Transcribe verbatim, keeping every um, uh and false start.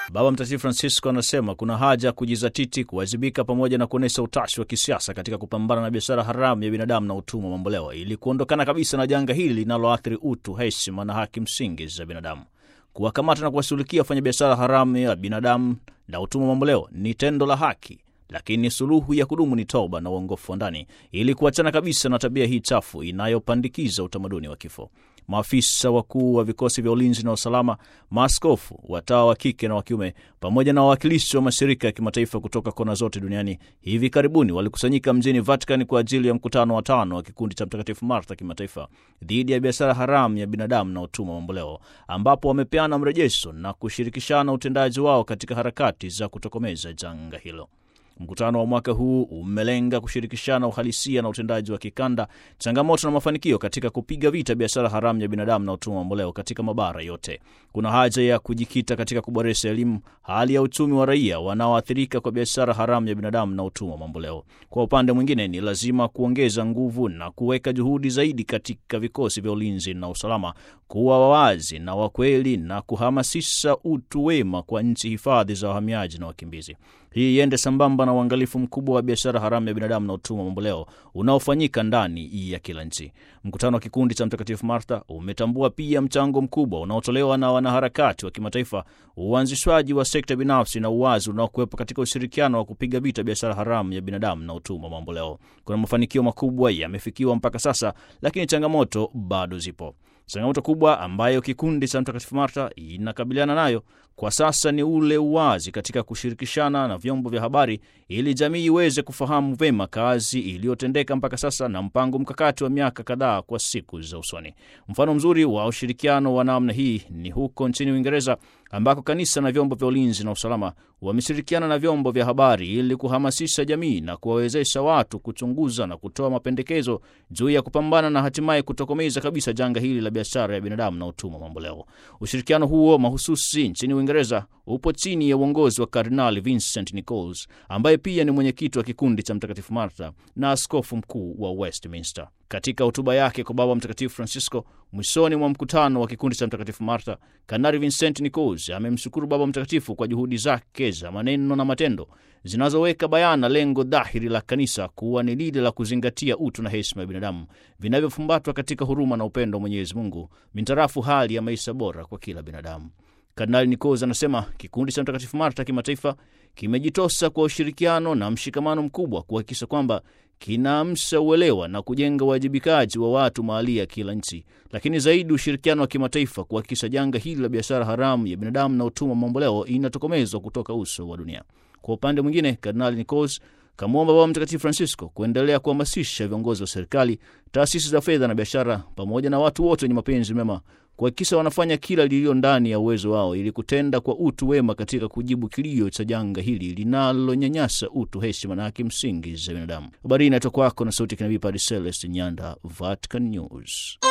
Baba Mtakatifu Francisco anasema kuna haja kujizatiti, kuwajibika pamoja na kuonesha utashi wa kisiasa katika kupambana na biashara haramu ya binadamu na utumwa mamboleo ili kuondokana kabisa na janga hili linaloathiri utu, heshima na haki msingi za binadamu. Kuwakamata na kuwashughulikia wafanyabiashara haramu ya binadamu na utumwa mamboleo ni tendo la haki, lakini suluhu ya kudumu ni toba na uongofu wa ndani ili kuachana kabisa na tabia hii chafu inayopandikiza utamaduni wa kifo. Maafisa wakuu wa vikosi vya ulinzi na usalama, maaskofu, watawa wa kike na wa kiume, pamoja na wawakilishi wa mashirika ya kimataifa kutoka kona zote duniani hivi karibuni walikusanyika mjini Vatican kwa ajili ya mkutano wa tano wa kikundi cha Mtakatifu Martha kimataifa dhidi ya biashara haramu ya binadamu na utumwa mamboleo, ambapo wamepeana mrejesho na kushirikishana utendaji wao katika harakati za kutokomeza janga hilo. Mkutano wa mwaka huu umelenga kushirikishana uhalisia na utendaji wa kikanda, changamoto na mafanikio katika kupiga vita biashara haramu ya binadamu na utumwa mamboleo katika mabara yote. Kuna haja ya kujikita katika kuboresha elimu, hali ya uchumi wa raia wanaoathirika kwa biashara haramu ya binadamu na utumwa mamboleo. Kwa upande mwingine, ni lazima kuongeza nguvu na kuweka juhudi zaidi katika vikosi vya ulinzi na usalama, kuwa wawazi na wakweli na kuhamasisha utu wema kwa nchi hifadhi za wahamiaji na wakimbizi. Hii iende sambamba na uangalifu mkubwa wa biashara haramu ya binadamu na utumwa mamboleo unaofanyika ndani ya kila nchi. Mkutano wa kikundi cha Mtakatifu Martha umetambua pia mchango mkubwa unaotolewa na wanaharakati wa kimataifa, uanzishwaji wa sekta binafsi na uwazi unaokuwepo katika ushirikiano wa kupiga vita biashara haramu ya binadamu na utumwa mamboleo. Kuna mafanikio makubwa yamefikiwa mpaka sasa, lakini changamoto bado zipo. Changamoto kubwa ambayo kikundi cha Mtakatifu Martha inakabiliana nayo kwa sasa ni ule uwazi katika kushirikishana na vyombo vya habari ili jamii iweze kufahamu vema kazi iliyotendeka mpaka sasa na mpango mkakati wa miaka kadhaa kwa siku za usoni. Mfano mzuri wa ushirikiano wa namna hii ni huko nchini Uingereza, ambako kanisa na vyombo vya ulinzi na usalama wameshirikiana na vyombo vya habari ili kuhamasisha jamii na kuwawezesha watu kuchunguza na kutoa mapendekezo juu ya kupambana na hatimaye kutokomeza kabisa janga hili la biashara ya binadamu na utumwa mamboleo. Ushirikiano huo mahususi nchini Uingereza upo chini ya uongozi wa Kardinali Vincent Nichols, ambaye pia ni mwenyekiti wa kikundi cha Mtakatifu Martha na askofu mkuu wa Westminster. Katika hotuba yake kwa Baba Mtakatifu Francisco mwishoni mwa mkutano wa kikundi cha Mtakatifu Martha, Kardinali Vincent Nichols amemshukuru Baba Mtakatifu kwa juhudi zake za maneno na matendo zinazoweka bayana lengo dhahiri la kanisa kuwa ni lile la kuzingatia utu na heshima ya binadamu vinavyofumbatwa katika huruma na upendo wa Mwenyezi Mungu mintarafu hali ya maisha bora kwa kila binadamu. Kardinali Nichols anasema kikundi cha Mtakatifu Martha kimataifa kimejitosa kwa ushirikiano na mshikamano mkubwa kuhakikisha kwamba kinaamsha uelewa na kujenga uwajibikaji wa watu mahali ya kila nchi, lakini zaidi ushirikiano wa kimataifa kuhakikisha janga hili la biashara haramu ya binadamu na utumwa mamboleo inatokomezwa kutoka uso wa dunia. Kwa upande mwingine, Kardinali Nichols kamwomba Baba Mtakatifu Francisco kuendelea kuhamasisha viongozi wa serikali, taasisi za fedha na biashara, pamoja na watu wote wenye mapenzi mema kuhakikisha wanafanya kila lililo ndani ya uwezo wao ili kutenda kwa utu wema katika kujibu kilio cha janga hili linalonyanyasa utu, heshima na haki msingi za binadamu. Habari inatoka kwako na sauti ya Kinabii Padre Celeste Nyanda, Vatican News.